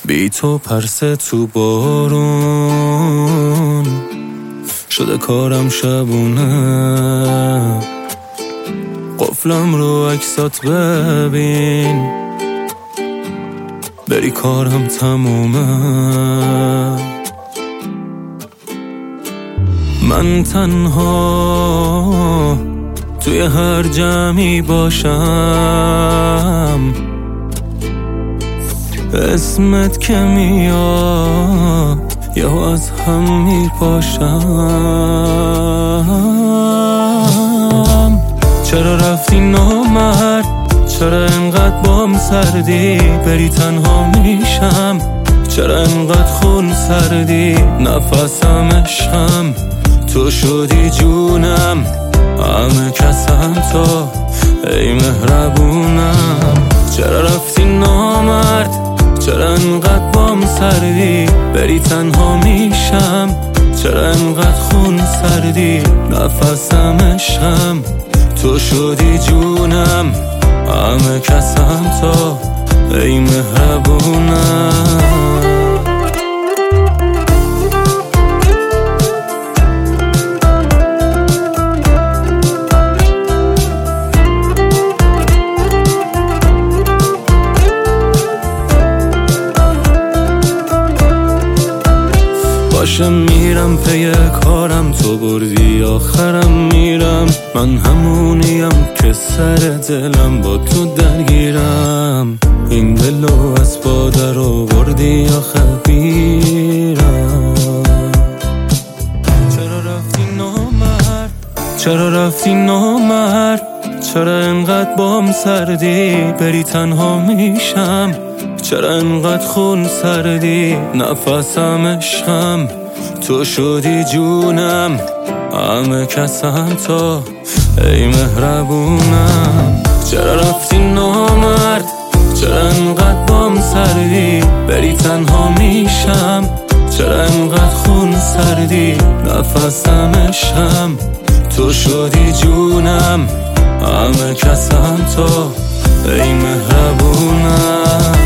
بی تو پرسه تو بارون شده کارم شبونه، قفلم رو عکسات ببین بری کارم تمومه. من تنها توی هر جمعی باشم، اسمت که میاد یا از هم میپاشم. چرا رفتی نامرد، چرا انقدر بام سردی، بری تنها میشم، چرا انقدر خون سردی، نفسم عشقم تو شدی جونم، همه کسم تو ای مهربونم. چرا رفتی نامرد، چرا انقدر بام سردی، بری تنها میشم، چرا انقدر خون سردی، نفسم عشقم تو شدی جونم، همه کسم تو ای مهربونم. باشه میرم پی کارم، تو بردی آخرم میرم، من همونیم که سر دلم با تو درگیرم، این دلو از پادر آوردی آخر بیرم. چرا رفتی نامرد، چرا رفتی نامرد، چرا انقدر بام سردی، بری تنها میشم، چرا انقدر خون سردی، نفسم عشقم تو شدی جونم، همه کسم تو ای مهربونم. چرا رفتی نامرد، چرا انقدر بام سردی، بری تنها میشم، چرا انقدر خون سردی، نفسم عشقم تو شدی جونم، همه کسم تو ای مهربونم.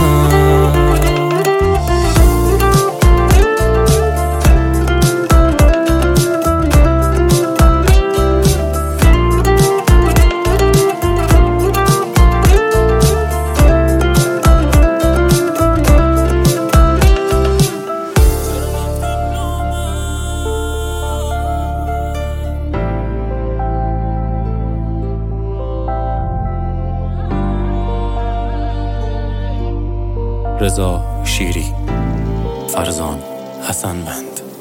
رضا شیری، فرزان حسنوند.